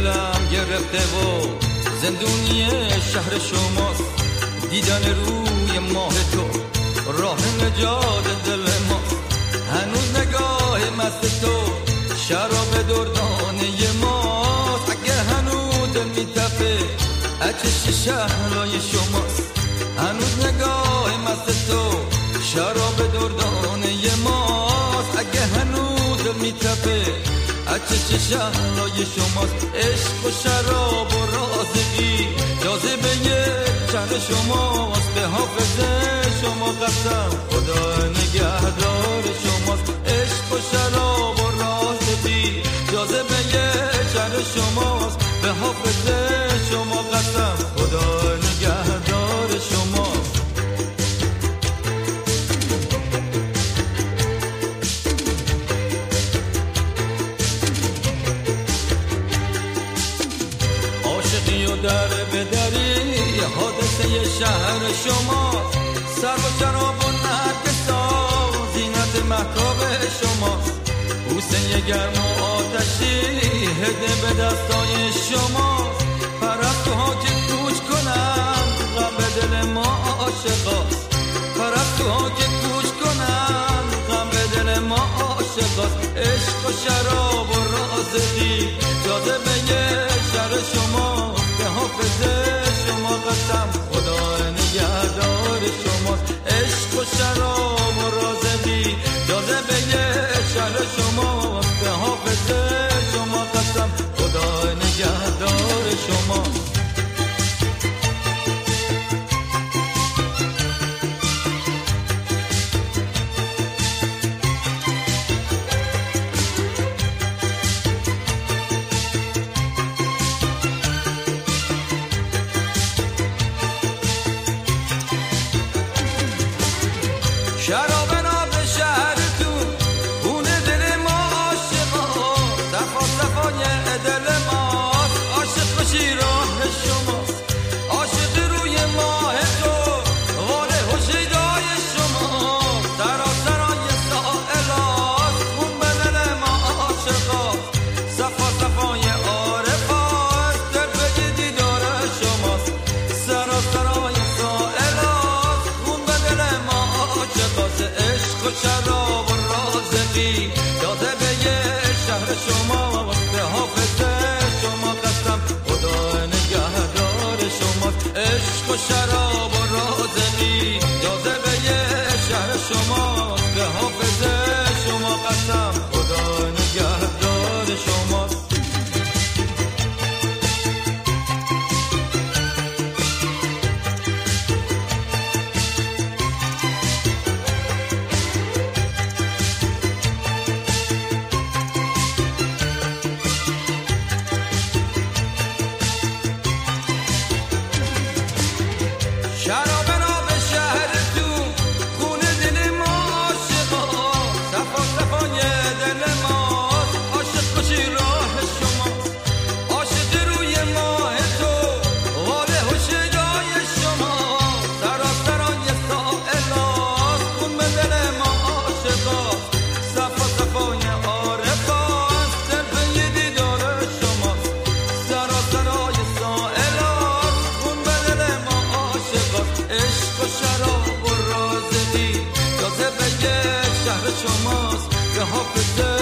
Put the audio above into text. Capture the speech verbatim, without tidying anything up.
دلم گرفته و زندونی شهر شماست. دیدن روی ماه تو راه نجات دل ماست. هنوز نگاه مست تو شراب دردانه ماست. اگه هنوز دل میتپه اچش شهرهای شماست. هنوز نگاه مست تو شراب دردانه ماست. اگه هنوز دل میتپه اچش شهرهای شماست. عشق و شراب و رازگی جاذبه شهر شماست. به حافظ شما قسم خدا نگهدار شماست. عشق و شراب و رازگی جاذبه شهر شماست. به حافظ شما قسم خدا نگهدار شماست. عاشقی و در بدری حادثه شهر شماست. سر و شراب و نرگسا زینت مهتاب شماست. بوسه گرم و آتشی هده به دستای شماست. پرستوها که کوچ کنم غم به دل ما عاشقاست. پرستوها که کوچ کنم غم به دل ما عاشقاست. عشق و شراب و رازقی جاذبه شهر شما. به حافظ شما قسم خدا نگهدار شماست. عشق و شراب و رازقی جاذبه شهر شما. به حافظ شما قسم خدا نگهدار شماست. شراب ناب شهرتون خونه دل ما عاشقا. صفا صفای دل ماست. عاشق بشی راه شماست. عاشق روی ماه تو واله و شیدای شما. سراسرای سائلات خون به دل ما عاشقا. صفا صفای عارفات دل به دیدار شماست. سراسرای سائلات خون به دل ما عاشقاست. عشق و شراب و رازقی جاذبه شهر شما. به حافظ شما قسم خدا نگهدار شماست. عشق و شراب و رازقی جاذبه شهر شما. به حافظ شما قسم خدا نگهدار شماست. شراب ناب شهرتون خونه دل ما عاشقا. صفا صفای دل ماست. عاشق بشی راه شماست. عاشق روی ماه تو واله و شیدای شما. سراسرای سائلات خون به دل ما عاشقاست. صفا صفای عارفات دل به دیدار شماست. سراسرای سائلات خون به دل ما عاشقاست. عشق و شراب و رازقی جاذبه شهر شماست. به حافظ